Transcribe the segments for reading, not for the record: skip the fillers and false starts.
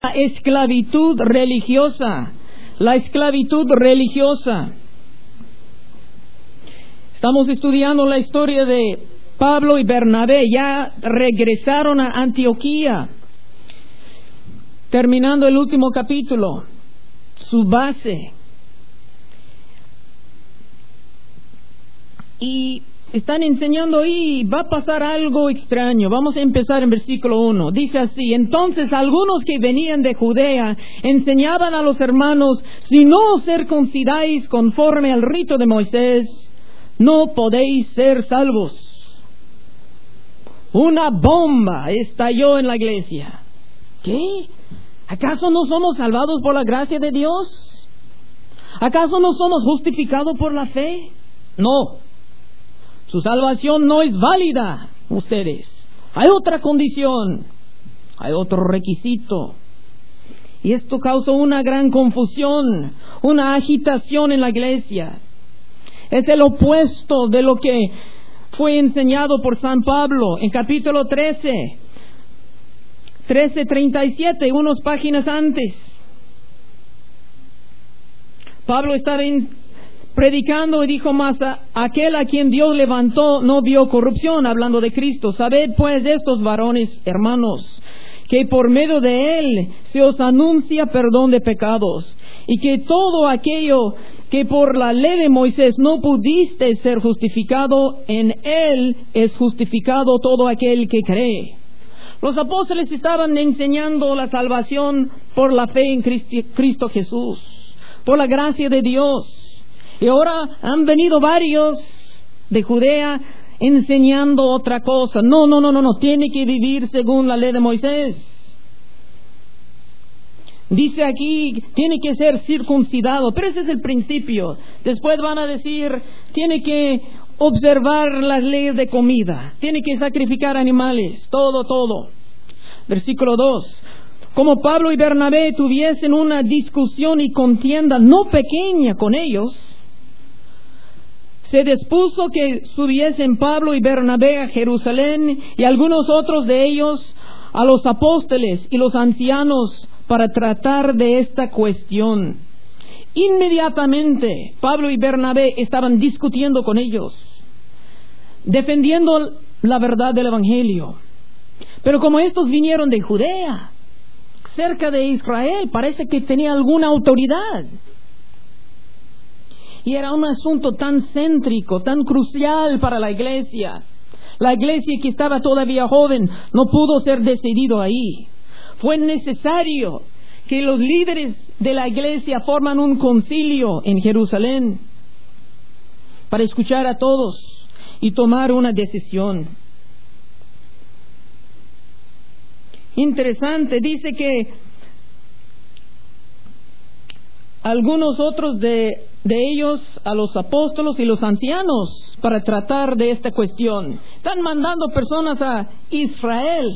La esclavitud religiosa. La esclavitud religiosa. Estamos estudiando la historia de Pablo y Bernabé. Ya regresaron a Antioquía, terminando el último capítulo, su base. Y están enseñando y va a pasar algo extraño. Vamos a empezar en versículo 1. Dice así: entonces algunos que venían de Judea enseñaban a los hermanos: si no os circuncidáis conforme al rito de Moisés, no podéis ser salvos. Una bomba estalló en la iglesia. ¿Qué? ¿Acaso no somos salvados por la gracia de Dios? ¿Acaso no somos justificados por la fe? No. Su salvación no es válida, ustedes. Hay otra condición, hay otro requisito. Y esto causó una gran confusión, una agitación en la iglesia. Es el opuesto de lo que fue enseñado por San Pablo en capítulo 13:37, unas páginas antes. Pablo estaba predicando y dijo más: aquel a quien Dios levantó no vio corrupción, hablando de Cristo. Sabed pues de estos varones, hermanos, que por medio de Él se os anuncia perdón de pecados, y que todo aquello que por la ley de Moisés no pudiste ser justificado, en Él es justificado todo aquel que cree. Los apóstoles estaban enseñando la salvación por la fe en Cristo Jesús, por la gracia de Dios. Y ahora han venido varios de Judea enseñando otra cosa. No, tiene que vivir según la ley de Moisés. Dice aquí, tiene que ser circuncidado, pero ese es el principio. Después van a decir, tiene que observar las leyes de comida, tiene que sacrificar animales, todo. Versículo 2. Como Pablo y Bernabé tuviesen una discusión y contienda no pequeña con ellos, se dispuso que subiesen Pablo y Bernabé a Jerusalén y algunos otros de ellos a los apóstoles y los ancianos para tratar de esta cuestión. Inmediatamente Pablo y Bernabé estaban discutiendo con ellos, defendiendo la verdad del Evangelio. Pero como estos vinieron de Judea, cerca de Israel, parece que tenía alguna autoridad. Y era un asunto tan céntrico, tan crucial para la iglesia. La iglesia, que estaba todavía joven, no pudo ser decidido ahí. Fue necesario que los líderes de la iglesia forman un concilio en Jerusalén para escuchar a todos y tomar una decisión. Interesante, dice que algunos otros de ellos, a los apóstoles y los ancianos, para tratar de esta cuestión. Están mandando personas a Israel,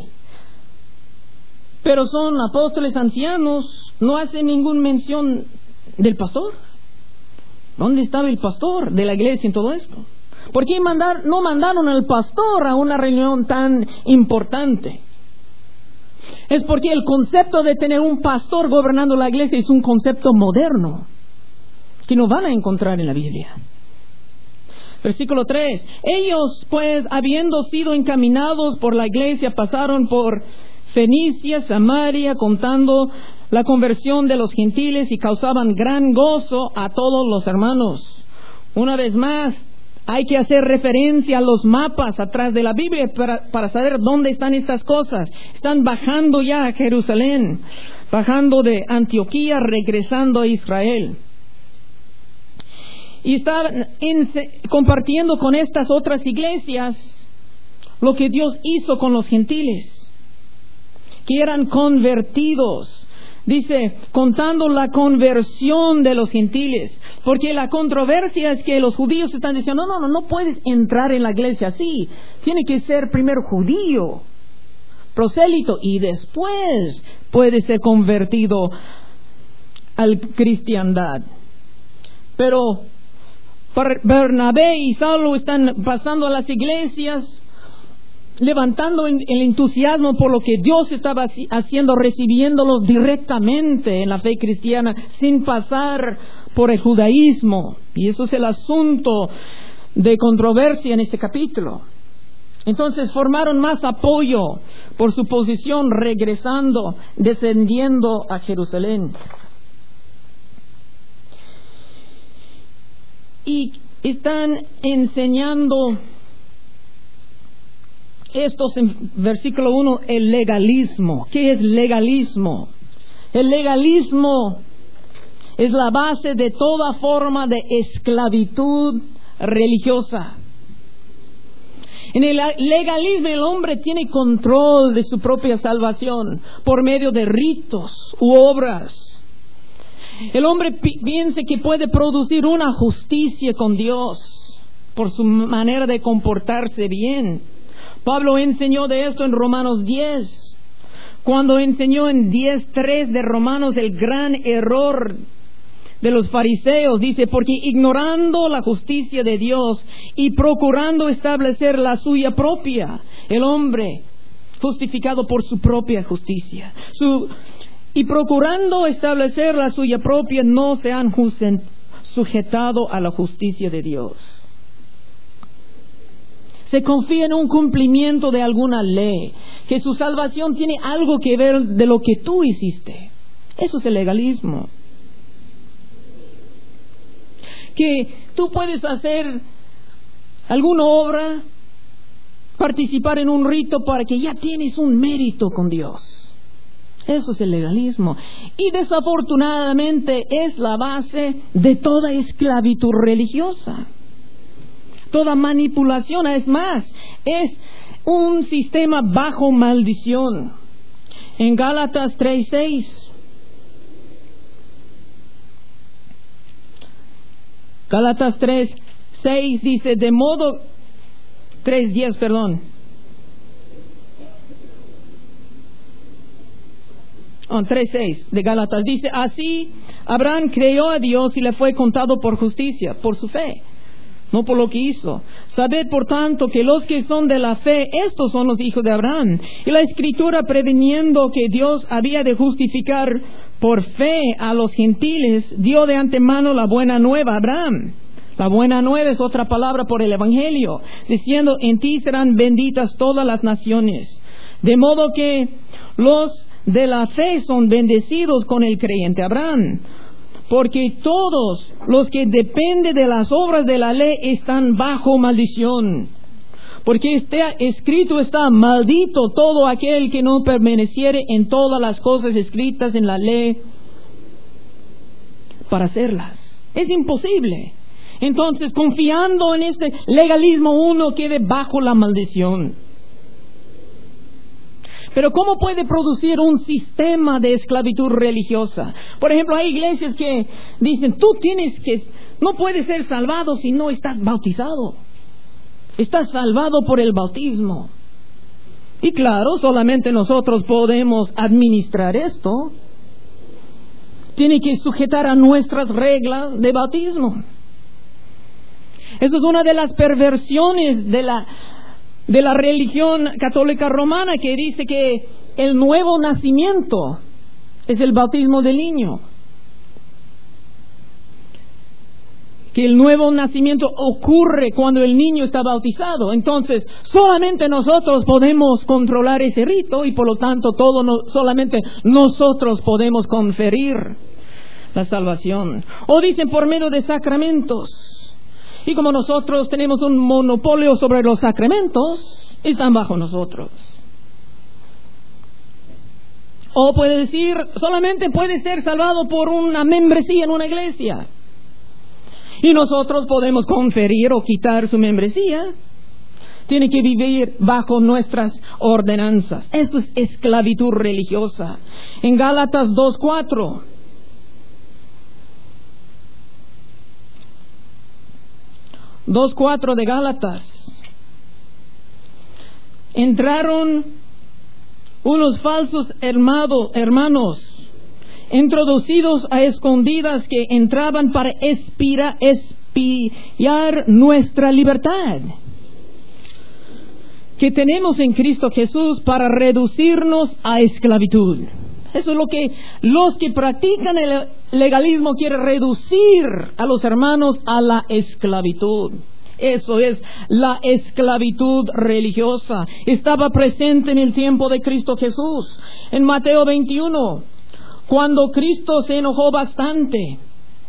pero son apóstoles ancianos, no hacen ninguna mención del pastor. ¿Dónde estaba el pastor de la iglesia en todo esto? ¿Por qué no mandaron al pastor a una reunión tan importante? Es porque el concepto de tener un pastor gobernando la iglesia es un concepto moderno que no van a encontrar en la Biblia. Versículo 3. Ellos, pues, habiendo sido encaminados por la iglesia, pasaron por Fenicia, Samaria, contando la conversión de los gentiles, y causaban gran gozo a todos los hermanos. Una vez más, hay que hacer referencia a los mapas atrás de la Biblia para saber dónde están estas cosas. Están bajando ya a Jerusalén, bajando de Antioquía, regresando a Israel. Y estaban compartiendo con estas otras iglesias lo que Dios hizo con los gentiles, que eran convertidos. Dice, contando la conversión de los gentiles. Porque la controversia es que los judíos están diciendo, no puedes entrar en la iglesia así. Tiene que ser primero judío, prosélito, y después puede ser convertido al cristiandad. Pero Bernabé y Saulo están pasando a las iglesias levantando el entusiasmo por lo que Dios estaba haciendo, recibiéndolos directamente en la fe cristiana, sin pasar por el judaísmo. Y eso es el asunto de controversia en este capítulo. Entonces formaron más apoyo por su posición, regresando, descendiendo a Jerusalén. Y están enseñando estos en versículo 1, el legalismo. ¿Qué es legalismo? El legalismo es la base de toda forma de esclavitud religiosa. En el legalismo el hombre tiene control de su propia salvación por medio de ritos u obras. El hombre piensa que puede producir una justicia con Dios por su manera de comportarse bien. Pablo enseñó de esto en Romanos 10, cuando enseñó en 10:3 de Romanos el gran error de los fariseos. Dice, porque ignorando la justicia de Dios y procurando establecer la suya propia, el hombre justificado por su propia justicia, y procurando establecer la suya propia, no se han sujetado a la justicia de Dios. Se confía en un cumplimiento de alguna ley, que su salvación tiene algo que ver de lo que tú hiciste. Eso es el legalismo. Que tú puedes hacer alguna obra, participar en un rito para que ya tienes un mérito con Dios. Eso es el legalismo. Y desafortunadamente es la base de toda esclavitud religiosa. Toda manipulación, es más, es un sistema bajo maldición. En Gálatas 3:6. Gálatas 3:6 dice, de modo 3:10, perdón. 3:6 de Gálatas dice, así Abraham creyó a Dios y le fue contado por justicia, por su fe, no por lo que hizo. Sabed por tanto que los que son de la fe, estos son los hijos de Abraham. Y la Escritura, previniendo que Dios había de justificar por fe a los gentiles, dio de antemano la buena nueva a Abraham. La buena nueva es otra palabra por el Evangelio, diciendo, en ti serán benditas todas las naciones. De modo que los de la fe son bendecidos con el creyente Abraham. Porque todos los que dependen de las obras de la ley están bajo maldición. Porque escrito está, maldito todo aquel que no permaneciere en todas las cosas escritas en la ley para hacerlas. Es imposible. Entonces, confiando en este legalismo, uno quede bajo la maldición. Pero ¿cómo puede producir un sistema de esclavitud religiosa? Por ejemplo, hay iglesias que dicen, no puedes ser salvado si no estás bautizado. Estás salvado por el bautismo. Y claro, solamente nosotros podemos administrar esto. Tiene que sujetar a nuestras reglas de bautismo. Eso es una de las perversiones de la religión católica romana, que dice que el nuevo nacimiento es el bautismo del niño. Que el nuevo nacimiento ocurre cuando el niño está bautizado. Entonces, solamente nosotros podemos controlar ese rito y por lo tanto solamente nosotros podemos conferir la salvación. O dicen por medio de sacramentos. Y como nosotros tenemos un monopolio sobre los sacramentos, están bajo nosotros. O puede decir, solamente puede ser salvado por una membresía en una iglesia. Y nosotros podemos conferir o quitar su membresía. Tiene que vivir bajo nuestras ordenanzas. Eso es esclavitud religiosa. En Gálatas 2:4. de Gálatas. Entraron unos falsos hermanos, introducidos a escondidas, que entraban para espiar nuestra libertad. que tenemos en Cristo Jesús para reducirnos a esclavitud. Eso es lo que los que practican el legalismo quieren, reducir a los hermanos a la esclavitud. Eso es la esclavitud religiosa. Estaba presente en el tiempo de Cristo Jesús. En Mateo 21, cuando Cristo se enojó bastante.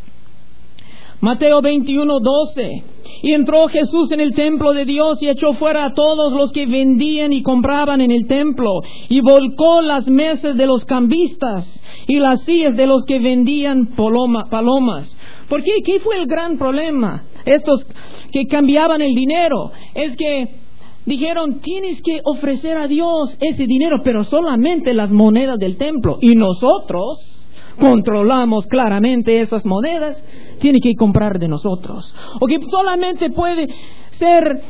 Mateo 21:12. Y entró Jesús en el templo de Dios y echó fuera a todos los que vendían y compraban en el templo, y volcó las mesas de los cambistas y las sillas de los que vendían palomas. ¿Por qué? ¿Qué fue el gran problema? Estos que cambiaban el dinero, es que dijeron, tienes que ofrecer a Dios ese dinero, pero solamente las monedas del templo, y nosotros controlamos claramente esas monedas, tiene que comprar de nosotros. O que solamente puede ser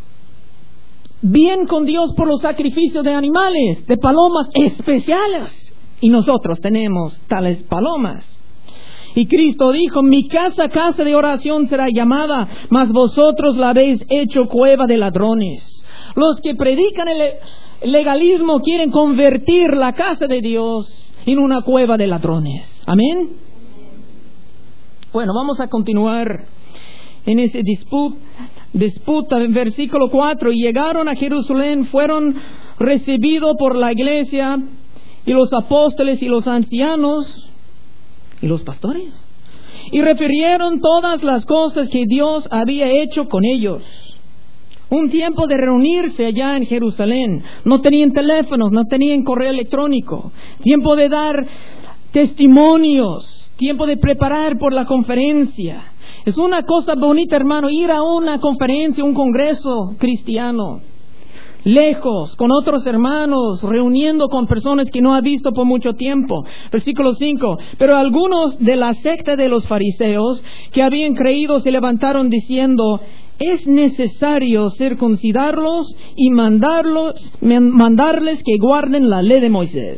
bien con Dios por los sacrificios de animales, de palomas especiales, y nosotros tenemos tales palomas. Y Cristo dijo, mi casa, casa de oración será llamada, mas vosotros la habéis hecho cueva de ladrones. Los que predican el legalismo quieren convertir la casa de Dios en una cueva de ladrones. Amén. Bueno, vamos a continuar en ese disputa. En versículo 4, y llegaron a Jerusalén, fueron recibidos por la iglesia y los apóstoles y los ancianos y los pastores, y refirieron todas las cosas que Dios había hecho con ellos. Un tiempo de reunirse allá en Jerusalén. No tenían teléfonos, no tenían correo electrónico. Tiempo de dar testimonios. Tiempo de preparar por la conferencia. Es una cosa bonita, hermano, ir a una conferencia, un congreso cristiano, lejos, con otros hermanos, reuniendo con personas que no ha visto por mucho tiempo. Versículo 5. Pero algunos de la secta de los fariseos que habían creído se levantaron diciendo, es necesario circuncidarlos y mandarles que guarden la ley de Moisés.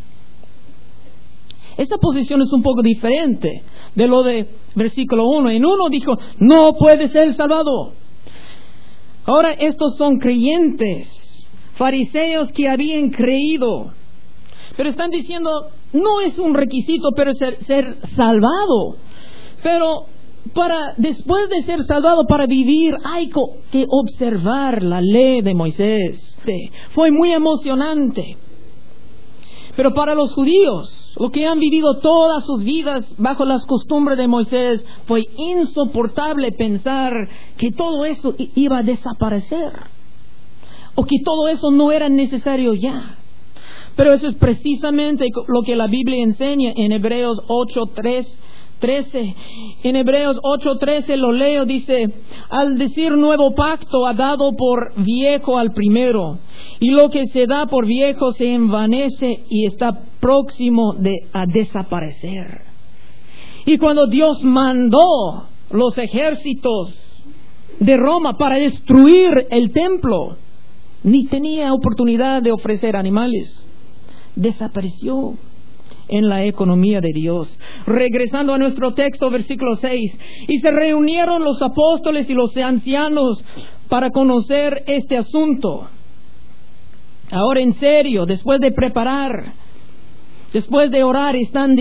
Esa posición es un poco diferente de lo de versículo 1. En uno dijo, no puede ser salvado. Ahora estos son creyentes, fariseos que habían creído, pero están diciendo, no es un requisito pero ser salvado. Pero después de ser salvado, para vivir hay que observar la ley de Moisés. Fue muy emocionante. Pero para los judíos, los que han vivido todas sus vidas bajo las costumbres de Moisés, fue insoportable pensar que todo eso iba a desaparecer, o que todo eso no era necesario ya. Pero eso es precisamente lo que la Biblia enseña en Hebreos 8:13. En Hebreos 8:13 lo leo, dice, al decir nuevo pacto ha dado por viejo al primero, y lo que se da por viejo se envanece y está próximo a desaparecer. Y cuando Dios mandó los ejércitos de Roma para destruir el templo, ni tenía oportunidad de ofrecer animales. Desapareció en la economía de Dios. Regresando a nuestro texto, versículo 6. Y se reunieron los apóstoles y los ancianos para conocer este asunto. Ahora en serio, después de preparar, después de orar, están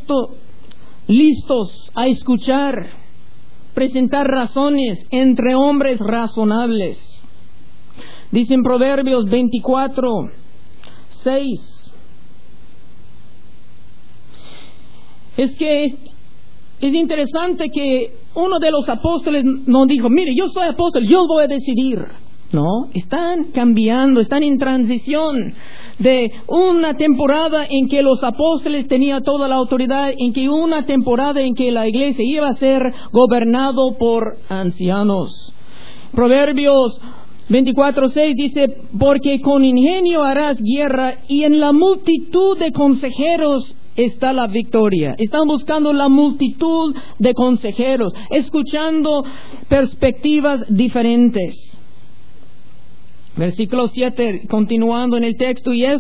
listos a escuchar, presentar razones entre hombres razonables. Dice en Proverbios 24:6. Es que es interesante que uno de los apóstoles no dijo, mire, yo soy apóstol, yo voy a decidir. No, están cambiando, están en transición de una temporada en que los apóstoles tenían toda la autoridad, en que una temporada en que la iglesia iba a ser gobernado por ancianos. Proverbios 24:6 dice, porque con ingenio harás guerra y en la multitud de consejeros está la victoria. Están buscando la multitud de consejeros, escuchando perspectivas diferentes. Versículo 7, continuando en el texto, y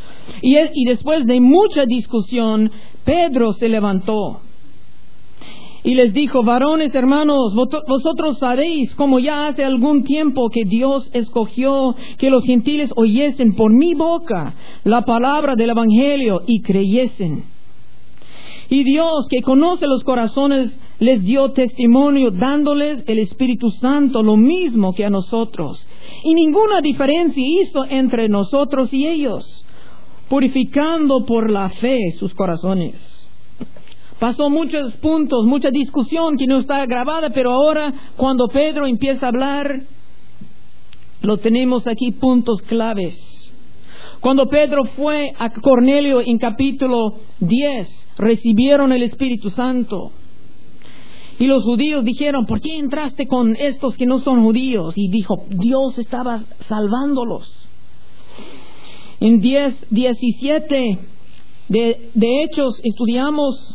después de mucha discusión, Pedro se levantó Y les dijo: varones hermanos, vosotros sabéis como ya hace algún tiempo que Dios escogió que los gentiles oyesen por mi boca la palabra del Evangelio y creyesen. Y Dios, que conoce los corazones, les dio testimonio dándoles el Espíritu Santo, lo mismo que a nosotros. Y ninguna diferencia hizo entre nosotros y ellos, purificando por la fe sus corazones. Pasó muchos puntos, mucha discusión que no está grabada, pero ahora cuando Pedro empieza a hablar, lo tenemos aquí, puntos claves. Cuando Pedro fue a Cornelio en capítulo 10, recibieron el Espíritu Santo. Y los judíos dijeron: ¿por qué entraste con estos que no son judíos? Y dijo: Dios estaba salvándolos. En 10:17 de Hechos estudiamos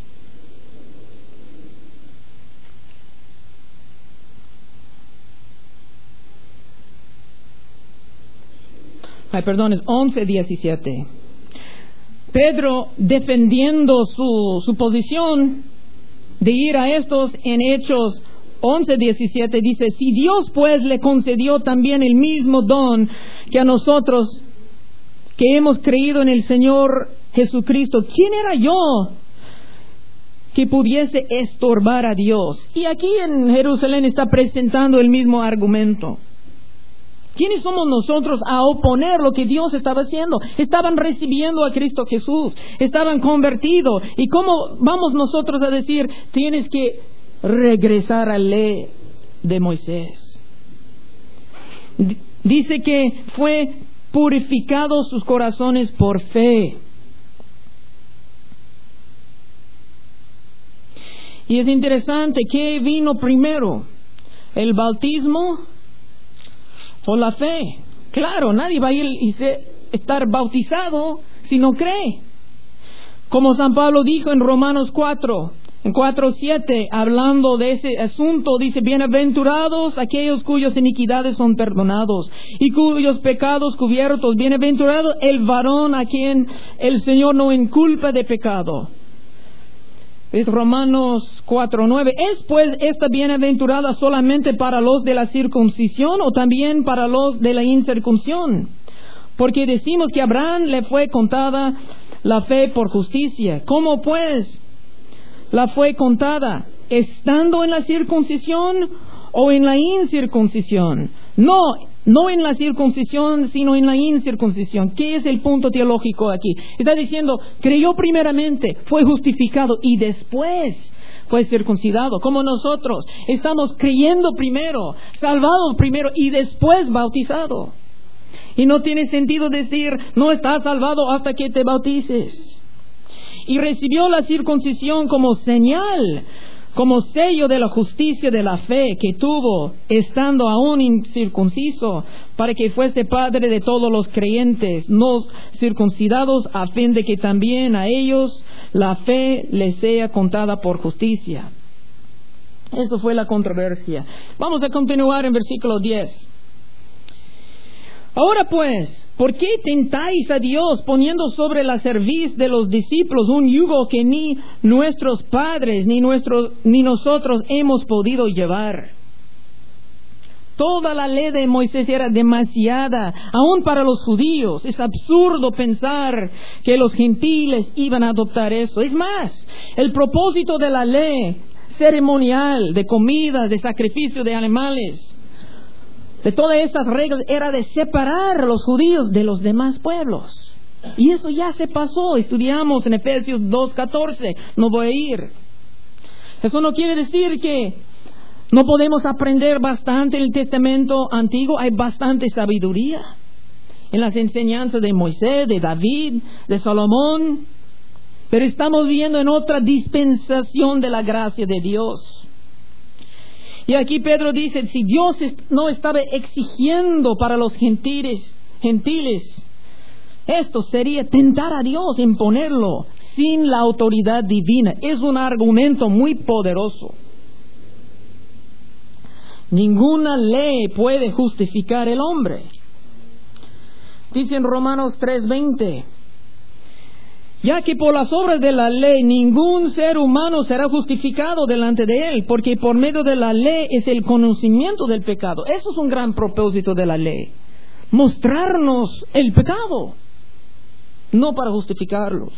es 11:17. Pedro, defendiendo su posición de ir a estos, en Hechos 11:17 dice: si Dios pues le concedió también el mismo don que a nosotros, que hemos creído en el Señor Jesucristo, ¿quién era yo que pudiese estorbar a Dios? Y aquí en Jerusalén está presentando el mismo argumento. ¿Quiénes somos nosotros a oponer lo que Dios estaba haciendo? Estaban recibiendo a Cristo Jesús, estaban convertidos. ¿Y cómo vamos nosotros a decir: tienes que regresar a la ley de Moisés? Dice que fue purificados sus corazones por fe. Y es interesante, ¿qué vino primero? ¿El bautismo o la fe? Claro, nadie va a ir y estar bautizado si no cree. Como San Pablo dijo en Romanos 4, en 4:7, hablando de ese asunto, dice: bienaventurados aquellos cuyas iniquidades son perdonados y cuyos pecados cubiertos. Bienaventurado el varón a quien el Señor no inculpa de pecado. Es Romanos 4:9. ¿Es pues esta bienaventurada solamente para los de la circuncisión o también para los de la incircuncisión? Porque decimos que a Abraham le fue contada la fe por justicia. ¿Cómo pues la fue contada? ¿Estando en la circuncisión o en la incircuncisión? No en la circuncisión, sino en la incircuncisión. ¿Qué es el punto teológico aquí? Está diciendo: creyó primeramente, fue justificado y después fue circuncidado. Como nosotros estamos creyendo primero, salvados primero y después bautizado. Y no tiene sentido decir: no estás salvado hasta que te bautices. Y recibió la circuncisión como señal, como sello de la justicia de la fe que tuvo estando aún incircunciso, para que fuese padre de todos los creyentes no circuncidados, a fin de que también a ellos la fe les sea contada por justicia. Eso fue la controversia. Vamos a continuar en versículo 10. Ahora pues, ¿por qué tentáis a Dios poniendo sobre la cerviz de los discípulos un yugo que ni nuestros padres ni nosotros hemos podido llevar? Toda la ley de Moisés era demasiada, aún para los judíos. Es absurdo pensar que los gentiles iban a adoptar eso. Es más, el propósito de la ley ceremonial, de comida, de sacrificio de animales, de todas estas reglas, era de separar a los judíos de los demás pueblos. Y eso ya se pasó. Estudiamos en Efesios 2:14. No voy a ir. Eso no quiere decir que no podemos aprender bastante en el Testamento Antiguo. Hay bastante sabiduría en las enseñanzas de Moisés, de David, de Salomón. Pero estamos viviendo en otra dispensación de la gracia de Dios. Y aquí Pedro dice: si Dios no estaba exigiendo para los gentiles, esto sería tentar a Dios, imponerlo sin la autoridad divina. Es un argumento muy poderoso. Ninguna ley puede justificar el hombre. Dice en Romanos 3:20: Ya que por las obras de la ley ningún ser humano será justificado delante de él, porque por medio de la ley es el conocimiento del pecado. Eso es un gran propósito de la ley. Mostrarnos el pecado. No para justificarnos.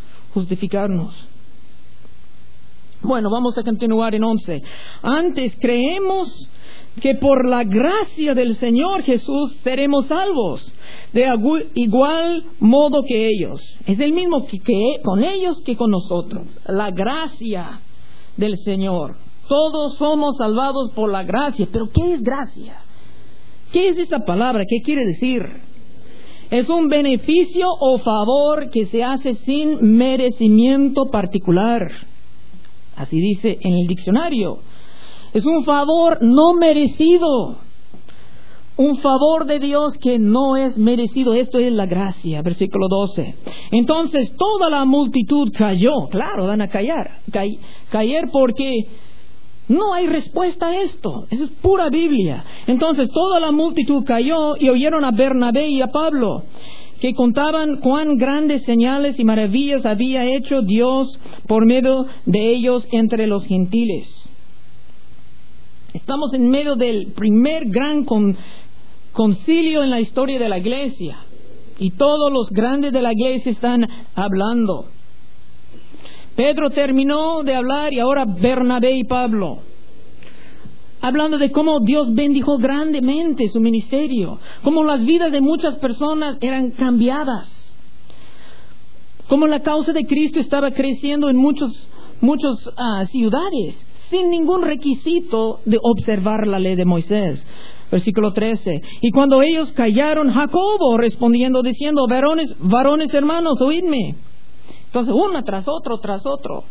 Bueno, vamos a continuar en 11. Antes creemos que por la gracia del Señor Jesús seremos salvos, de igual modo que ellos. Es el mismo que con ellos que con nosotros. La gracia del Señor. Todos somos salvados por la gracia. ¿Pero qué es gracia? ¿Qué es esa palabra? ¿Qué quiere decir? Es un beneficio o favor que se hace sin merecimiento particular. Así dice en el diccionario. Es un favor no merecido. Un favor de Dios que no es merecido. Esto es la gracia. Versículo 12. Entonces toda la multitud cayó. Claro, van a caer porque no hay respuesta a esto. Eso es pura Biblia. Entonces toda la multitud cayó y oyeron a Bernabé y a Pablo, que contaban cuán grandes señales y maravillas había hecho Dios por medio de ellos entre los gentiles. Estamos en medio del primer gran concilio en la historia de la iglesia. Y todos los grandes de la iglesia están hablando. Pedro terminó de hablar y ahora Bernabé y Pablo. Hablando de cómo Dios bendijo grandemente su ministerio. Cómo las vidas de muchas personas eran cambiadas. Cómo la causa de Cristo estaba creciendo en muchas ciudades. Sin ningún requisito de observar la ley de Moisés. Versículo 13. Y cuando ellos callaron, Jacobo respondiendo diciendo, varones hermanos, oídme. Entonces, uno tras otro.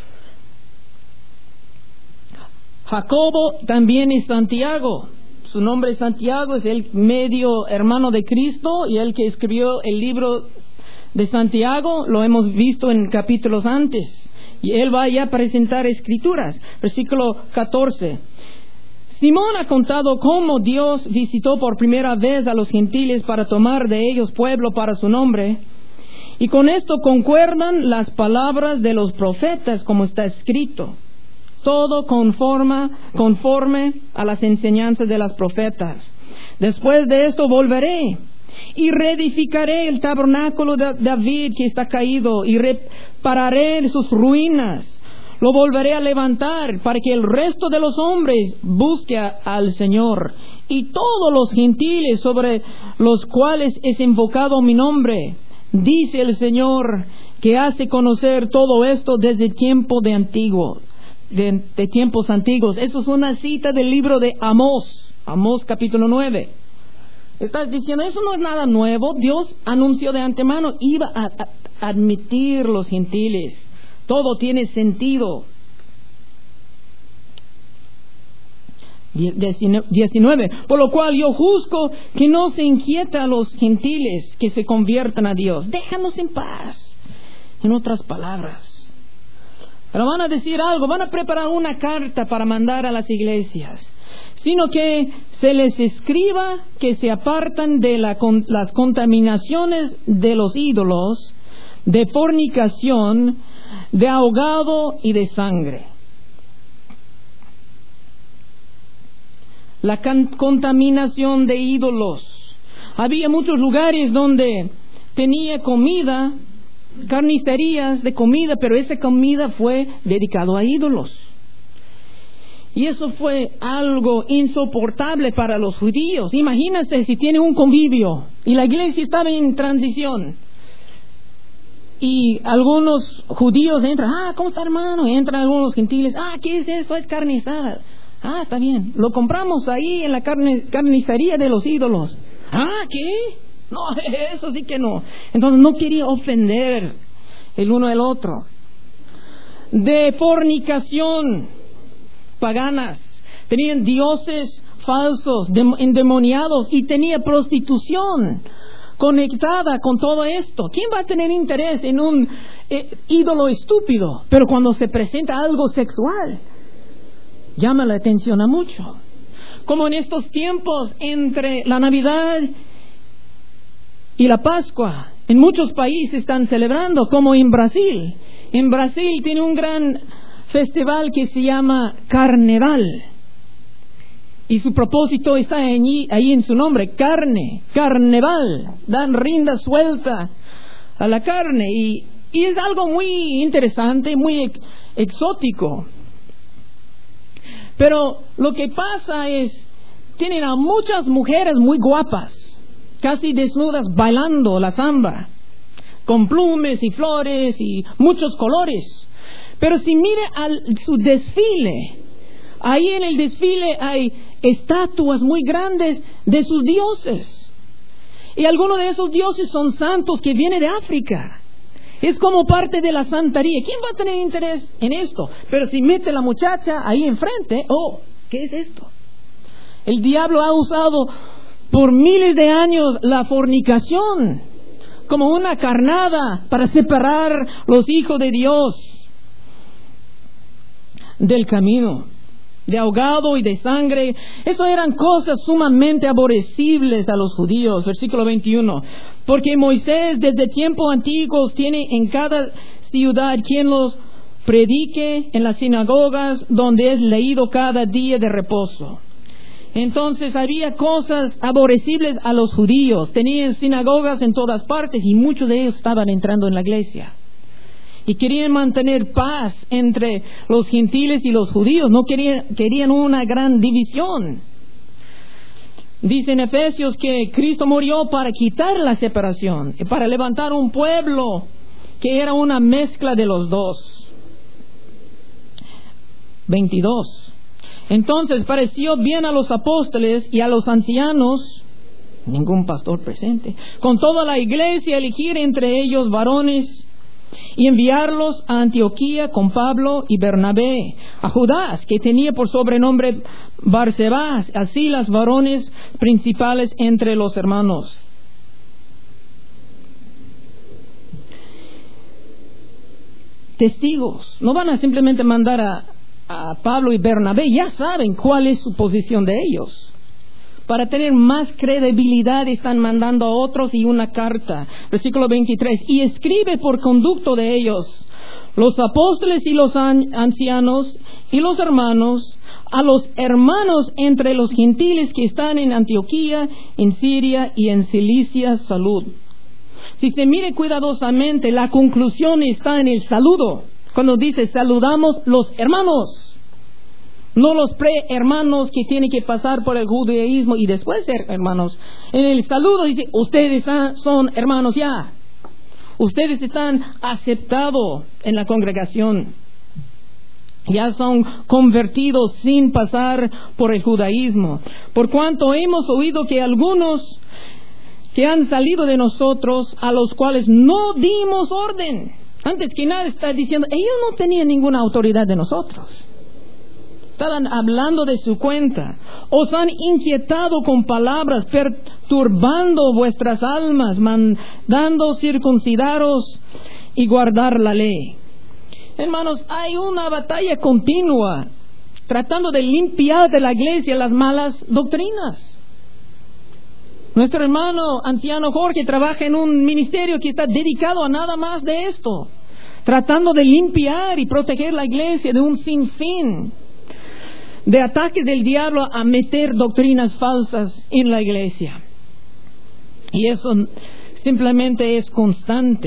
Jacobo también es Santiago. Su nombre es Santiago, es el medio hermano de Cristo y el que escribió el libro de Santiago. Lo hemos visto en capítulos antes. Y él va ya a presentar escrituras. Versículo 14. Simón ha contado cómo Dios visitó por primera vez a los gentiles para tomar de ellos pueblo para su nombre. Y con esto concuerdan las palabras de los profetas como está escrito. Todo conforme a las enseñanzas de las profetas. Después de esto volveré y reedificaré el tabernáculo de David que está caído y repararé sus ruinas. Lo volveré a levantar para que el resto de los hombres busque al Señor. Y todos los gentiles sobre los cuales es invocado mi nombre, dice el Señor, que hace conocer todo esto desde tiempo de tiempos antiguos. Eso es una cita del libro de Amós capítulo 9. Estás diciendo, eso no es nada nuevo. Dios anunció de antemano, iba a admitir los gentiles. Todo tiene sentido. 19. Por lo cual yo juzgo que no se inquieta a los gentiles que se conviertan a Dios. Déjanos en paz. En otras palabras. Pero van a decir algo, van a preparar una carta para mandar a las iglesias. Sino que se les escriba que se apartan de las contaminaciones de los ídolos, de fornicación, de ahogado y de sangre. La contaminación de ídolos. Había muchos lugares donde tenía comida, carnicerías de comida, pero esa comida fue dedicada a ídolos. Y eso fue algo insoportable para los judíos. Imagínense si tiene un convivio y la iglesia estaba en transición. Y algunos judíos entran, ¿cómo está, hermano? Entran algunos gentiles, ¿qué es eso? Es carne asada. Está bien, lo compramos ahí en la carnicería de los ídolos. ¿Qué? No, eso sí que no. Entonces no quería ofender el uno al otro. De fornicación paganas, tenían dioses falsos, endemoniados, y tenía prostitución conectada con todo esto. ¿Quién va a tener interés en un ídolo estúpido? Pero cuando se presenta algo sexual, llama la atención a mucho. Como en estos tiempos entre la Navidad y la Pascua, en muchos países están celebrando, como en Brasil. En Brasil tiene un gran festival que se llama Carnaval. Y su propósito está ahí en su nombre, carnaval. Dan rienda suelta a la carne. Y es algo muy interesante, muy exótico. Pero lo que pasa es, tienen a muchas mujeres muy guapas, casi desnudas, bailando la samba, con plumes y flores y muchos colores. Pero si mire su desfile, ahí en el desfile hay estatuas muy grandes de sus dioses. Y algunos de esos dioses son santos que vienen de África. Es como parte de la santería. ¿Quién va a tener interés en esto? Pero si mete la muchacha ahí enfrente, ¿qué es esto? El diablo ha usado por miles de años la fornicación como una carnada para separar los hijos de Dios del camino, de ahogado y de sangre. Eso eran cosas sumamente aborrecibles a los judíos. Versículo 21. Porque Moisés desde tiempos antiguos tiene en cada ciudad quien los predique en las sinagogas donde es leído cada día de reposo. Entonces había cosas aborrecibles a los judíos. Tenían sinagogas en todas partes y muchos de ellos estaban entrando en la iglesia. Y querían mantener paz entre los gentiles y los judíos. No querían una gran división. Dice en Efesios que Cristo murió para quitar la separación, para levantar un pueblo que era una mezcla de los dos. 22. Entonces pareció bien a los apóstoles y a los ancianos, ningún pastor presente, con toda la iglesia elegir entre ellos varones y enviarlos a Antioquía con Pablo y Bernabé, a Judas, que tenía por sobrenombre Barsabás, así las varones principales entre los hermanos. Testigos, no van a simplemente mandar a Pablo y Bernabé, ya saben cuál es su posición de ellos. Para tener más credibilidad están mandando a otros y una carta. Versículo 23. Y escribe por conducto de ellos, los apóstoles y los ancianos y los hermanos, a los hermanos entre los gentiles que están en Antioquía, en Siria y en Cilicia, salud. Si se mire cuidadosamente, la conclusión está en el saludo. Cuando dice saludamos los hermanos. No los pre-hermanos que tienen que pasar por el judaísmo y después ser hermanos. En el saludo dice, ustedes son hermanos ya. Ustedes están aceptados en la congregación. Ya son convertidos sin pasar por el judaísmo. Por cuanto hemos oído que algunos que han salido de nosotros, a los cuales no dimos orden. Antes que nada está diciendo, ellos no tenían ninguna autoridad de nosotros. Estaban hablando de su cuenta. Os han inquietado con palabras, perturbando vuestras almas, mandando circuncidaros y guardar la ley. Hermanos, hay una batalla continua tratando de limpiar de la iglesia las malas doctrinas. Nuestro hermano anciano Jorge trabaja en un ministerio que está dedicado a nada más de esto, tratando de limpiar y proteger la iglesia de un sinfín de ataques del diablo a meter doctrinas falsas en la iglesia. Y eso simplemente es constante.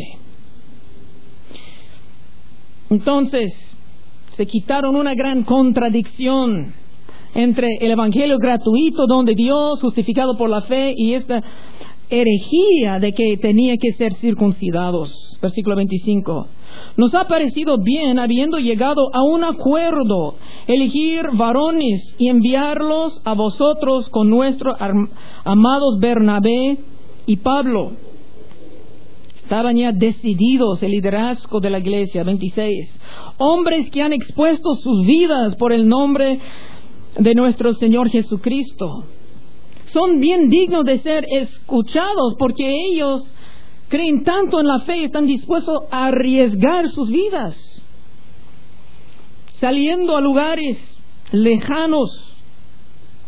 Entonces, se quitaron una gran contradicción entre el evangelio gratuito, donde Dios, justificado por la fe, y esta herejía de que tenía que ser circuncidados. Versículo 25. Nos ha parecido bien, habiendo llegado a un acuerdo, elegir varones y enviarlos a vosotros con nuestros amados Bernabé y Pablo. Estaban ya decididos el liderazgo de la iglesia. 26. Hombres que han expuesto sus vidas por el nombre de nuestro Señor Jesucristo. Son bien dignos de ser escuchados porque ellos creen tanto en la fe y están dispuestos a arriesgar sus vidas, saliendo a lugares lejanos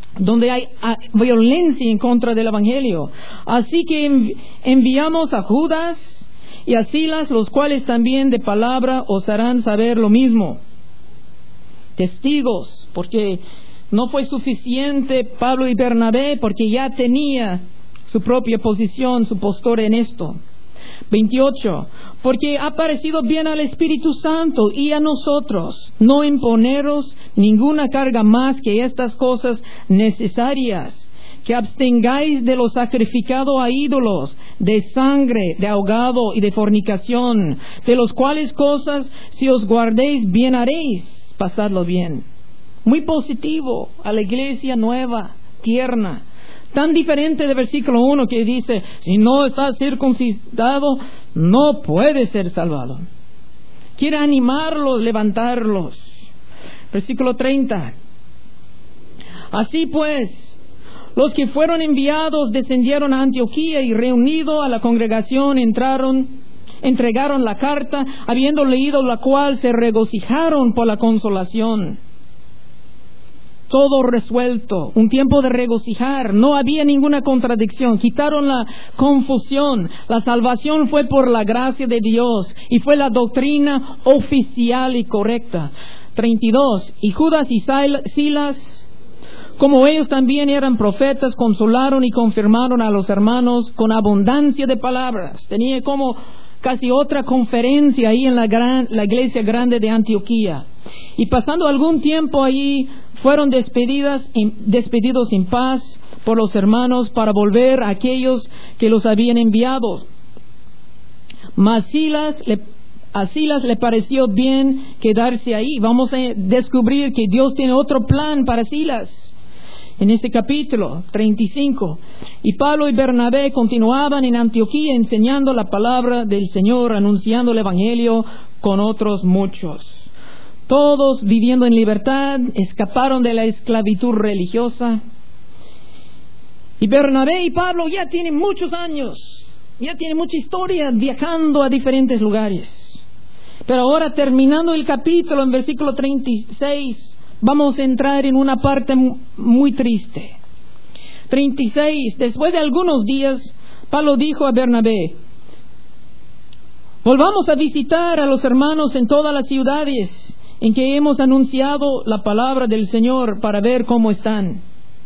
donde hay violencia en contra del Evangelio. Así que enviamos a Judas y a Silas, los cuales también de palabra os harán saber lo mismo. Testigos, porque no fue suficiente Pablo y Bernabé, porque ya tenía su propia posición, su postura en esto. 28. Porque ha parecido bien al Espíritu Santo y a nosotros no imponeros ninguna carga más que estas cosas necesarias, que abstengáis de lo sacrificado a ídolos, de sangre, de ahogado y de fornicación, de los cuales cosas si os guardéis bien haréis, pasadlo bien. Muy positivo a la iglesia nueva, tierna. Tan diferente del versículo 1 que dice, si no estás circuncidado, no puedes ser salvado. Quiere animarlos, levantarlos. Versículo 30. Así pues, los que fueron enviados descendieron a Antioquía y reunido a la congregación entregaron la carta, habiendo leído la cual se regocijaron por la consolación. Todo resuelto, un tiempo de regocijar, no había ninguna contradicción, quitaron la confusión, la salvación fue por la gracia de Dios y fue la doctrina oficial y correcta. 32. Y Judas y Silas, como ellos también eran profetas, consolaron y confirmaron a los hermanos con abundancia de palabras. Tenía como casi otra conferencia ahí en la iglesia grande de Antioquía. Y pasando algún tiempo allí, fueron despedidos en paz por los hermanos para volver a aquellos que los habían enviado. Mas a Silas le pareció bien quedarse ahí. Vamos a descubrir que Dios tiene otro plan para Silas en este capítulo 35. Y Pablo y Bernabé continuaban en Antioquía enseñando la palabra del Señor, anunciando el Evangelio con otros muchos. Todos viviendo en libertad, escaparon de la esclavitud religiosa. Y Bernabé y Pablo ya tienen muchos años, ya tienen mucha historia viajando a diferentes lugares. Pero ahora, terminando el capítulo en versículo 36, vamos a entrar en una parte muy triste. 36. Después de algunos días, Pablo dijo a Bernabé: volvamos a visitar a los hermanos en todas las ciudades en que hemos anunciado la palabra del Señor para ver cómo están.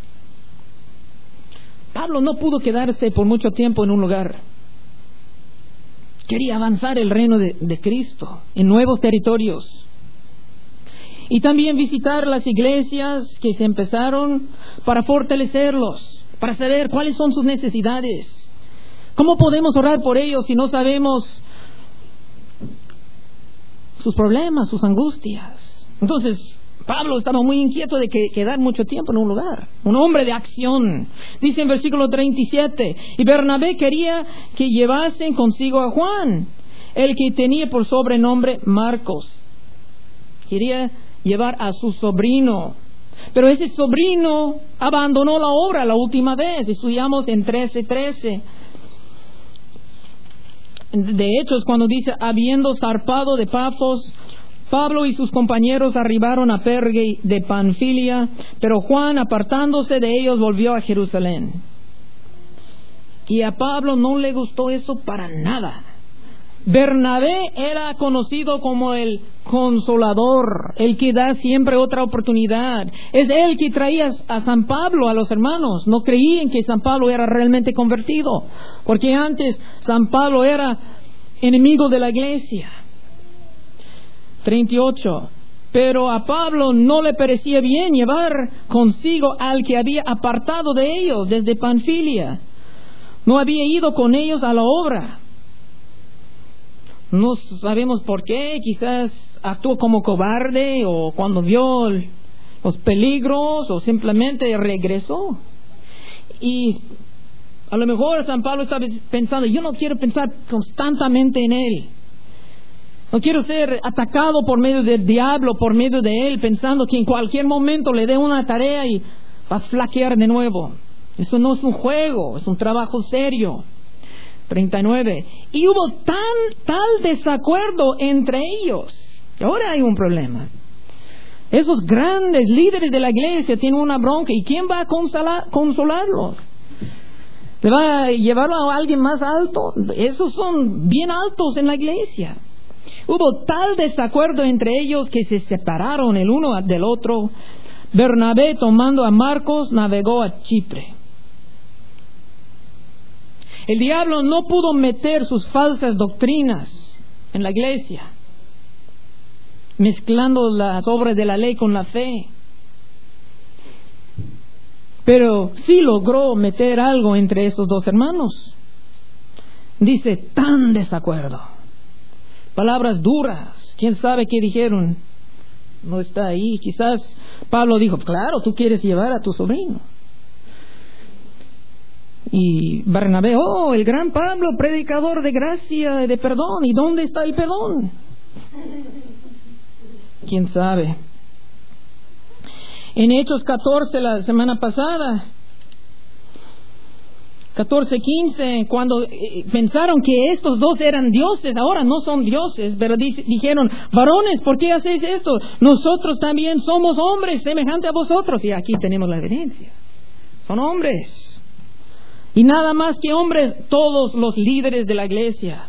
Pablo no pudo quedarse por mucho tiempo en un lugar. Quería avanzar el reino de Cristo en nuevos territorios. Y también visitar las iglesias que se empezaron para fortalecerlos, para saber cuáles son sus necesidades. ¿Cómo podemos orar por ellos si no sabemos sus problemas, sus angustias? Entonces, Pablo estaba muy inquieto de quedar mucho tiempo en un lugar. Un hombre de acción. Dice en versículo 37, y Bernabé quería que llevasen consigo a Juan, el que tenía por sobrenombre Marcos. Quería llevar a su sobrino. Pero ese sobrino abandonó la obra la última vez. Estudiamos en 13:13. De hecho, es cuando dice, habiendo zarpado de Pafos, Pablo y sus compañeros arribaron a Perge de Panfilia, pero Juan, apartándose de ellos, volvió a Jerusalén. Y a Pablo no le gustó eso para nada. Bernabé era conocido como el consolador, el que da siempre otra oportunidad. Es él que traía a San Pablo a los hermanos. No creían que San Pablo era realmente convertido, porque antes San Pablo era enemigo de la iglesia. 38. Pero a Pablo no le parecía bien llevar consigo al que había apartado de ellos desde Panfilia. No había ido con ellos a la obra. No sabemos por qué, quizás actuó como cobarde o cuando vio los peligros o simplemente regresó. Y a lo mejor San Pablo estaba pensando, yo no quiero pensar constantemente en él. No quiero ser atacado por medio del diablo, por medio de él, pensando que en cualquier momento le dé una tarea y va a flaquear de nuevo. Eso no es un juego, es un trabajo serio. 39. Y hubo tal desacuerdo entre ellos. Ahora hay un problema. Esos grandes líderes de la iglesia tienen una bronca. ¿Y quién va a consolarlos? ¿Le va a llevarlo a alguien más alto? Esos son bien altos en la iglesia. Hubo tal desacuerdo entre ellos que se separaron el uno del otro. Bernabé, tomando a Marcos, navegó a Chipre. El diablo no pudo meter sus falsas doctrinas en la iglesia, mezclando las obras de la ley con la fe. Pero sí logró meter algo entre estos dos hermanos. Dice, tan desacuerdo. Palabras duras. ¿Quién sabe qué dijeron? No está ahí. Quizás Pablo dijo, claro, tú quieres llevar a tu sobrino. Y Bernabé, el gran Pablo, predicador de gracia y de perdón. ¿Y dónde está el perdón? ¿Quién sabe? En Hechos 14, la semana pasada, 14:15, cuando pensaron que estos dos eran dioses, ahora no son dioses, pero dijeron, varones, ¿por qué hacéis esto? Nosotros también somos hombres semejantes a vosotros. Y aquí tenemos la evidencia. Son hombres. Y nada más que hombres, todos los líderes de la iglesia.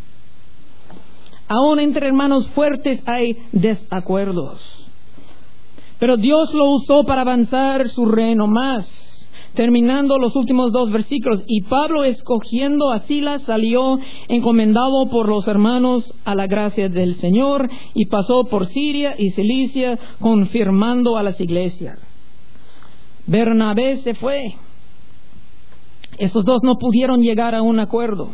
Aún entre hermanos fuertes hay desacuerdos. Pero Dios lo usó para avanzar su reino más. Terminando los últimos 2 versículos. Y Pablo, escogiendo a Silas, salió encomendado por los hermanos a la gracia del Señor, y pasó por Siria y Cilicia, confirmando a las iglesias. Bernabé se fue. Esos dos no pudieron llegar a un acuerdo.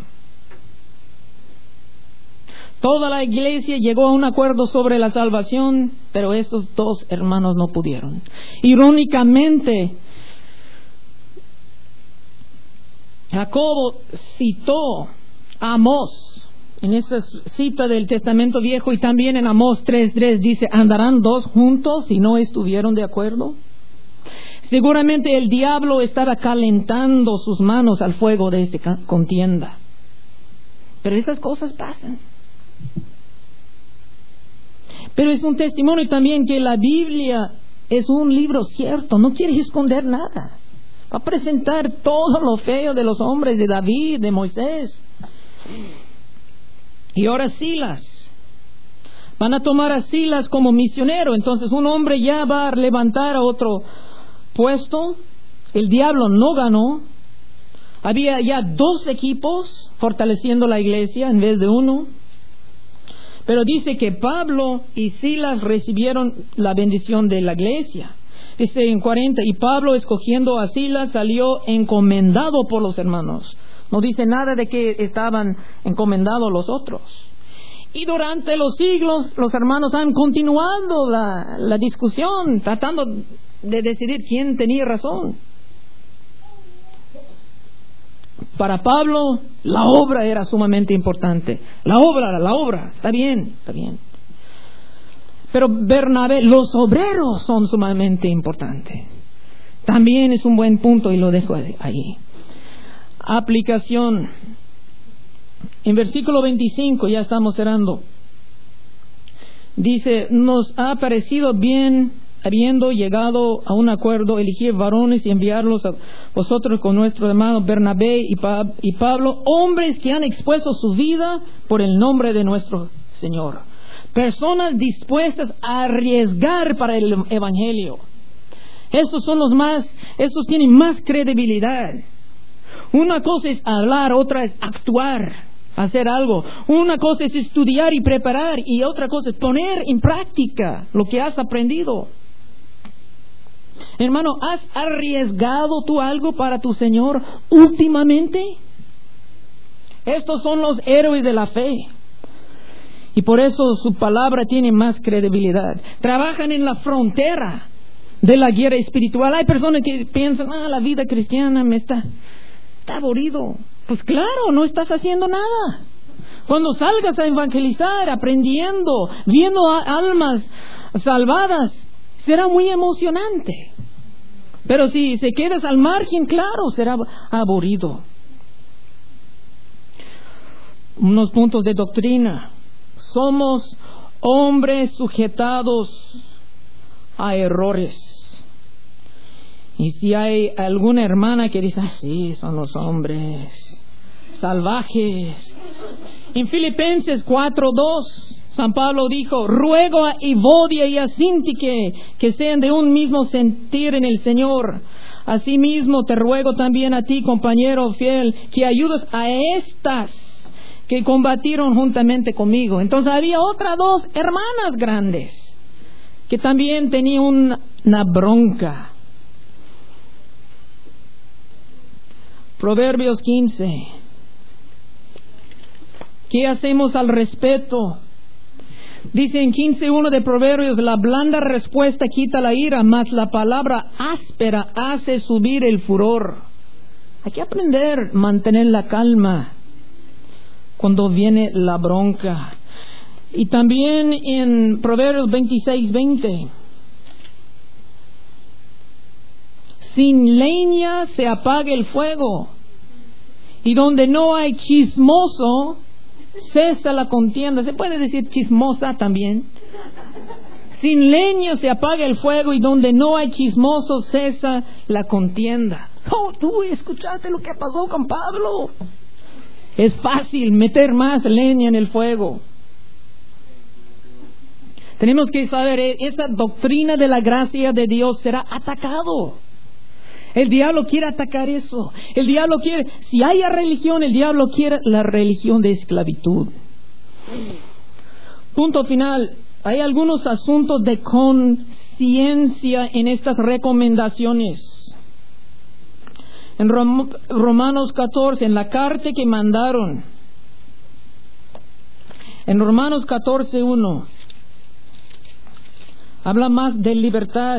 Toda la iglesia llegó a un acuerdo sobre la salvación, pero estos dos hermanos no pudieron. Irónicamente, Jacobo citó a Amós en esa cita del Testamento Viejo, y también en Amós 3:3 dice, ¿andarán dos juntos si no estuvieron de acuerdo? Seguramente el diablo estaba calentando sus manos al fuego de esta contienda. Pero esas cosas pasan. Pero es un testimonio también que la Biblia es un libro cierto, no quiere esconder nada. Va a presentar todo lo feo de los hombres, de David, de Moisés. Y ahora Silas. Van a tomar a Silas como misionero. Entonces un hombre ya va a levantar a otro puesto. El diablo no ganó. Había ya 2 equipos fortaleciendo la iglesia en vez de uno. Pero dice que Pablo y Silas recibieron la bendición de la iglesia. Dice en 40, y Pablo, escogiendo a Silas, salió encomendado por los hermanos. No dice nada de que estaban encomendados los otros. Y durante los siglos, los hermanos han continuado la discusión, tratando de decidir quién tenía razón. Para Pablo, la obra era sumamente importante. La obra, está bien. Pero Bernabé, los obreros son sumamente importantes. También es un buen punto y lo dejo ahí. Aplicación. En versículo 25, ya estamos cerrando. Dice, nos ha parecido bien, habiendo llegado a un acuerdo, elegir varones y enviarlos a vosotros con nuestro hermano Bernabé y Pablo, hombres que han expuesto su vida por el nombre de nuestro Señor. Personas dispuestas a arriesgar para el evangelio. Estos tienen más credibilidad. Una cosa es hablar, otra es actuar, hacer algo. Una cosa es estudiar y preparar, y otra cosa es poner en práctica lo que has aprendido. Hermano, ¿has arriesgado tú algo para tu Señor últimamente? Estos son los héroes de la fe. Y por eso su palabra tiene más credibilidad. Trabajan en la frontera de la guerra espiritual. Hay personas que piensan, la vida cristiana está aburrido. Pues claro, no estás haciendo nada. Cuando salgas a evangelizar, aprendiendo, viendo almas salvadas, será muy emocionante. Pero si se quedas al margen, claro, será aburrido. Unos puntos de doctrina. Somos hombres sujetados hay errores. Y si hay alguna hermana que dice, sí, son los hombres salvajes. En Filipenses 4:2, San Pablo dijo, ruego a Evodia y a Síntique que sean de un mismo sentir en el Señor. Asimismo te ruego también a ti, compañero fiel, que ayudes a estas que combatieron juntamente conmigo. Entonces había otras 2 hermanas grandes que también tenían una bronca. Proverbios 15. ¿Qué hacemos al respecto? Dice en 15:1 de Proverbios, la blanda respuesta quita la ira, mas la palabra áspera hace subir el furor. Hay que aprender a mantener la calma cuando viene la bronca. Y también en Proverbios 26:20, sin leña se apaga el fuego, y donde no hay chismoso, cesa la contienda. Se puede decir chismosa también. Sin leña se apaga el fuego, y donde no hay chismoso, cesa la contienda. Oh, tú escuchaste lo que pasó con Pablo. Es fácil meter más leña en el fuego. Tenemos que saber, esa doctrina de la gracia de Dios será atacado. El diablo quiere atacar eso. El diablo quiere, si haya religión, el diablo quiere la religión de esclavitud. Punto final. Hay algunos asuntos de conciencia en estas recomendaciones. En Romanos 14, en la carta que mandaron, en Romanos 14:1, habla más de libertad.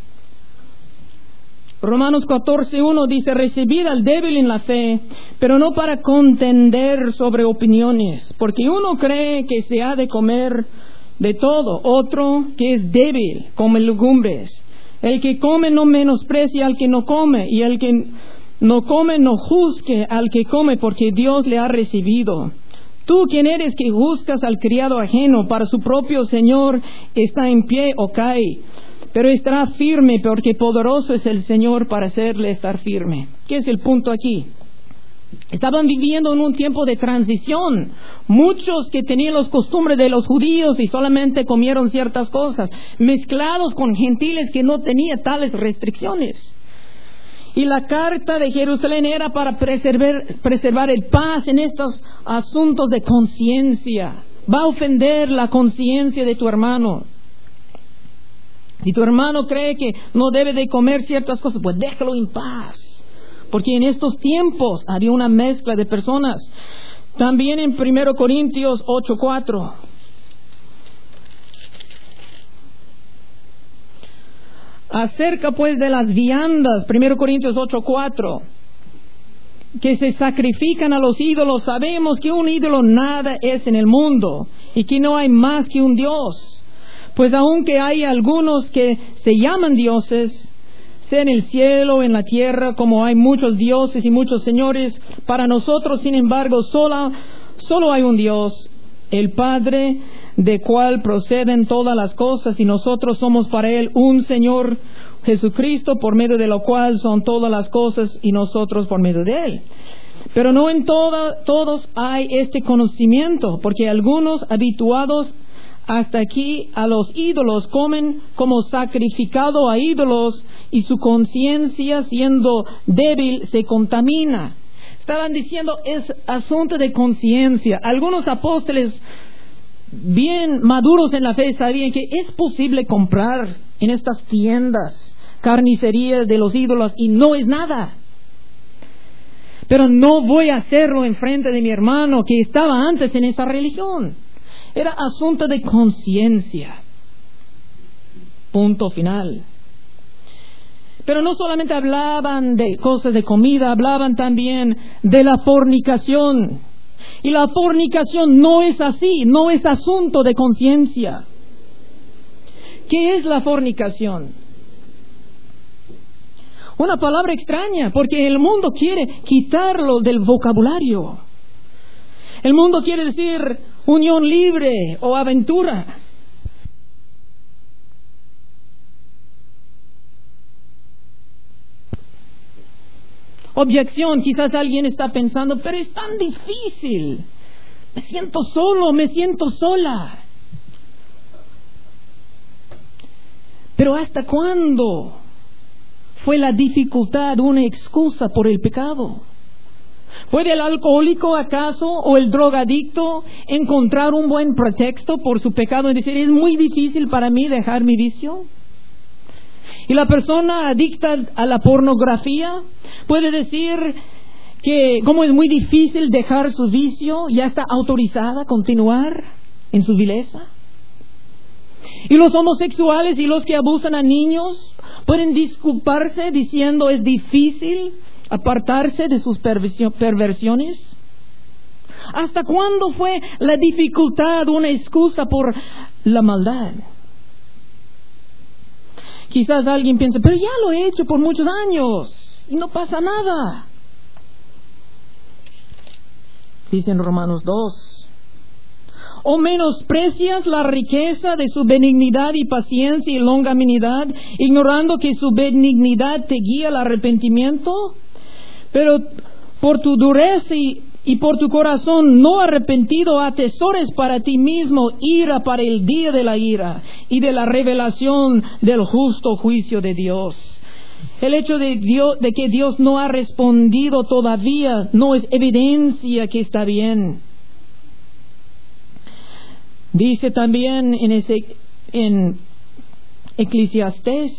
Romanos 14:1 dice, recibid al débil en la fe, pero no para contender sobre opiniones, porque uno cree que se ha de comer de todo, otro que es débil, come legumbres. El que come no menosprecia al que no come, y el que no come no juzgue al que come, porque Dios le ha recibido. Tú, ¿quién eres que juzgas al criado ajeno? Para su propio Señor está en pie o cae, pero estará firme, porque poderoso es el Señor para hacerle estar firme. ¿Qué es el punto aquí? Estaban viviendo en un tiempo de transición. Muchos que tenían las costumbres de los judíos y solamente comieron ciertas cosas, mezclados con gentiles que no tenían tales restricciones. Y la carta de Jerusalén era para preservar el paz en estos asuntos de conciencia. Va a ofender la conciencia de tu hermano. Si tu hermano cree que no debe de comer ciertas cosas, pues déjalo en paz. Porque en estos tiempos había una mezcla de personas. También en 1 Corintios 8:4. Acerca pues de las viandas, 1 Corintios 8:4, que se sacrifican a los ídolos, sabemos que un ídolo nada es en el mundo, y que no hay más que un Dios. Pues aunque hay algunos que se llaman dioses, sea en el cielo o en la tierra, como hay muchos dioses y muchos señores, para nosotros, sin embargo, solo hay un Dios, el Padre, de cual proceden todas las cosas, y nosotros somos para Él un Señor Jesucristo, por medio de lo cual son todas las cosas, y nosotros por medio de Él. Pero no en todos hay este conocimiento, porque algunos habituados hasta aquí a los ídolos comen como sacrificado a ídolos, y su conciencia, siendo débil, se contamina. Estaban diciendo, es asunto de conciencia. Algunos apóstoles bien maduros en la fe sabían que es posible comprar en estas tiendas carnicerías de los ídolos y no es nada. Pero no voy a hacerlo en frente de mi hermano que estaba antes en esa religión. Era asunto de conciencia. Punto final. Pero no solamente hablaban de cosas de comida, hablaban también de la fornicación. Y la fornicación no es así, no es asunto de conciencia. ¿Qué es la fornicación? Una palabra extraña, porque el mundo quiere quitarlo del vocabulario. El mundo quiere decir unión libre o aventura. Objeción, quizás alguien está pensando, pero es tan difícil. Me siento solo, me siento sola. Pero ¿hasta cuándo fue la dificultad una excusa por el pecado? ¿Puede el alcohólico acaso o el drogadicto encontrar un buen pretexto por su pecado y decir, es muy difícil para mí dejar mi vicio? Y la persona adicta a la pornografía puede decir que como es muy difícil dejar su vicio, ya está autorizada a continuar en su vileza. Y los homosexuales y los que abusan a niños pueden disculparse diciendo es difícil apartarse de sus perversiones. ¿Hasta cuándo fue la dificultad una excusa por la maldad? Quizás alguien piense, pero ya lo he hecho por muchos años y no pasa nada. Dice en Romanos 2, ¿o menosprecias la riqueza de su benignidad y paciencia y longanimidad, ignorando que su benignidad te guía al arrepentimiento? Pero por tu dureza y por tu corazón no arrepentido atesores para ti mismo ira para el día de la ira y de la revelación del justo juicio de Dios. El hecho de que Dios no ha respondido todavía no es evidencia que está bien. Dice también en Eclesiastés,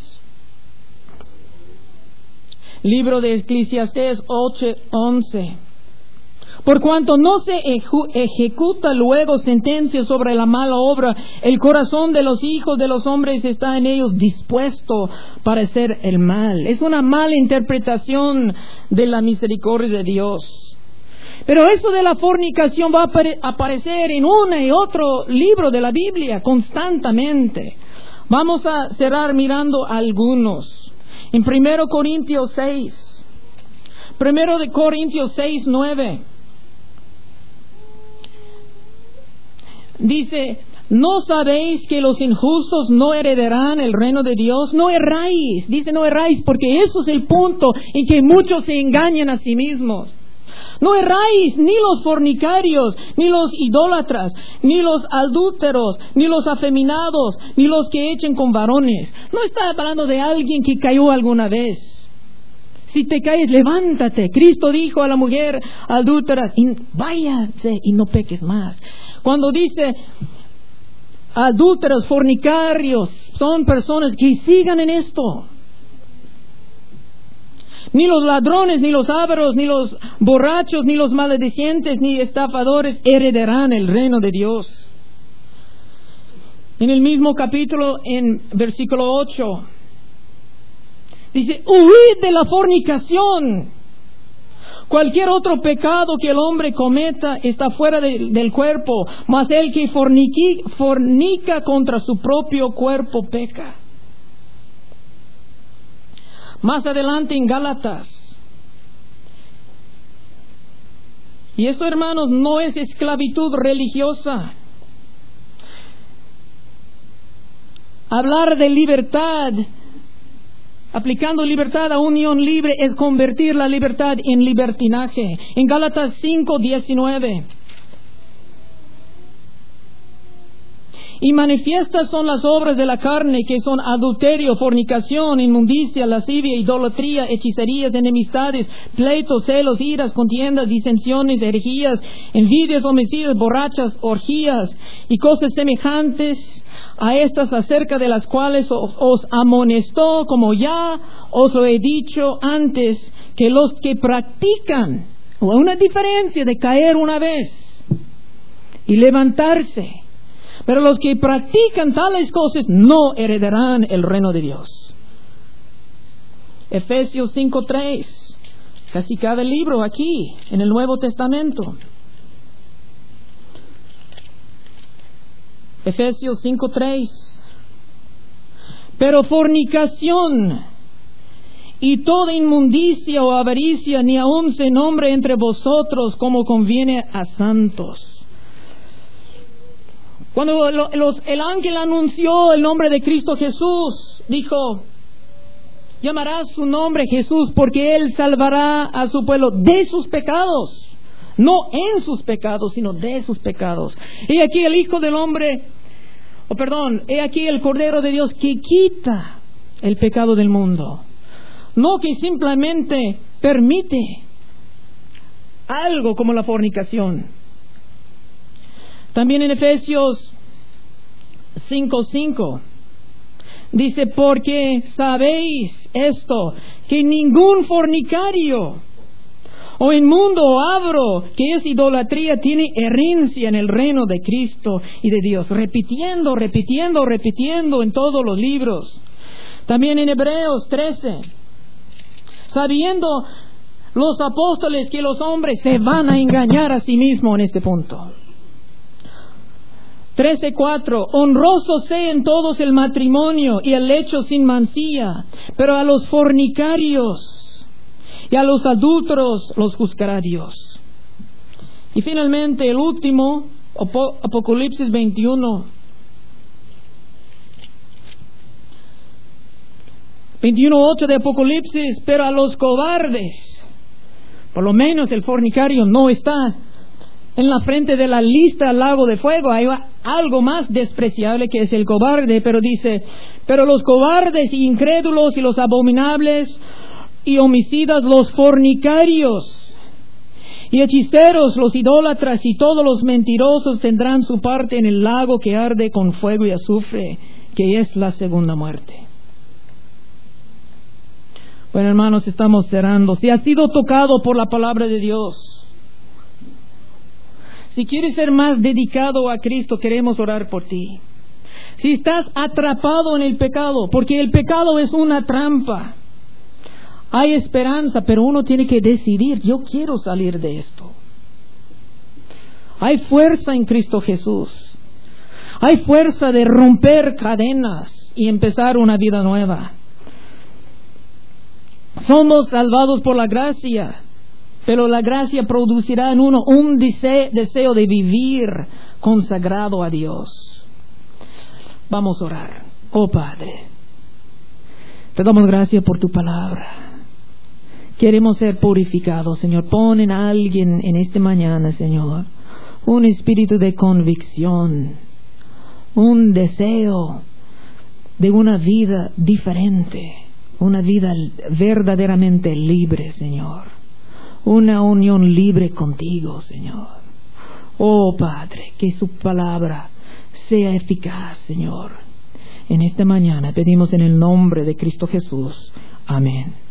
libro de Eclesiastés 8:11. Por cuanto no se ejecuta luego sentencia sobre la mala obra, el corazón de los hijos de los hombres está en ellos dispuesto para hacer el mal. Es una mala interpretación de la misericordia de Dios. Pero eso de la fornicación va a aparecer en uno y otro libro de la Biblia constantemente. Vamos a cerrar mirando algunos. En 1 Corintios 6. 1 Corintios 6:9. Dice, ¿no sabéis que los injustos no heredarán el reino de Dios? No erráis. Dice no erráis porque eso es el punto en que muchos se engañan a sí mismos. No erráis, ni los fornicarios, ni los idólatras, ni los adúlteros, ni los afeminados, ni los que echen con varones. No está hablando de alguien que cayó alguna vez. Si te caes, levántate. Cristo dijo a la mujer adúltera, váyase y no peques más. Cuando dice adúlteros, fornicarios, son personas que sigan en esto. Ni los ladrones, ni los ávaros, ni los borrachos, ni los maldicientes, ni estafadores heredarán el reino de Dios. En el mismo capítulo, en versículo 8, dice, huid de la fornicación. Cualquier otro pecado que el hombre cometa está fuera del cuerpo, mas el que fornica contra su propio cuerpo peca. Más adelante en Gálatas. Y esto, hermanos, no es esclavitud religiosa. Hablar de libertad, aplicando libertad a unión libre, es convertir la libertad en libertinaje. En Gálatas 5:19. Y manifiestas son las obras de la carne, que son adulterio, fornicación, inmundicia, lascivia, idolatría, hechicerías, enemistades, pleitos, celos, iras, contiendas, disensiones, herejías, envidias, homicidios, borrachas, orgías y cosas semejantes a estas, acerca de las cuales os amonestó, como ya os lo he dicho antes, que los que practican, una diferencia de caer una vez y levantarse, pero los que practican tales cosas no heredarán el reino de Dios. Efesios 5:3. Casi cada libro aquí en el Nuevo Testamento. Efesios 5:3. Pero fornicación y toda inmundicia o avaricia ni aun se nombre entre vosotros como conviene a santos. Cuando el ángel anunció el nombre de Cristo Jesús, dijo, llamará su nombre Jesús, porque Él salvará a su pueblo de sus pecados. No en sus pecados, sino de sus pecados. He aquí el Hijo del Hombre, he aquí el Cordero de Dios que quita el pecado del mundo. No que simplemente permite algo como la fornicación. También en Efesios 5:5 dice, porque sabéis esto, que ningún fornicario o inmundo o avro, que es idolatría, tiene herencia en el reino de Cristo y de Dios. Repitiendo en todos los libros. También en Hebreos 13, sabiendo los apóstoles que los hombres se van a engañar a sí mismos en este punto. 13:4, honroso sea en todos el matrimonio y el lecho sin mancilla, pero a los fornicarios y a los adúlteros los juzgará Dios. Y finalmente el último, Apocalipsis 21:8 de Apocalipsis, pero a los cobardes, por lo menos el fornicario no está en la frente de la lista al lago de fuego. Hay algo más despreciable que es el cobarde, pero dice, pero los cobardes y incrédulos y los abominables y homicidas, los fornicarios y hechiceros, los idólatras y todos los mentirosos tendrán su parte en el lago que arde con fuego y azufre, que es la segunda muerte. Bueno, hermanos, estamos cerrando. Si has sido tocado por la palabra de Dios, si quieres ser más dedicado a Cristo, queremos orar por ti. Si estás atrapado en el pecado, porque el pecado es una trampa, hay esperanza, pero uno tiene que decidir, yo quiero salir de esto. Hay fuerza en Cristo Jesús. Hay fuerza de romper cadenas y empezar una vida nueva. Somos salvados por la gracia, pero la gracia producirá en uno un deseo de vivir consagrado a Dios. Vamos a orar. Oh Padre, te damos gracias por tu palabra. Queremos ser purificados, Señor. Pon en alguien en esta mañana, Señor, un espíritu de convicción, un deseo de una vida diferente, una vida verdaderamente libre, Señor. Una unión libre contigo, Señor. Oh Padre, que su palabra sea eficaz, Señor. En esta mañana pedimos en el nombre de Cristo Jesús. Amén.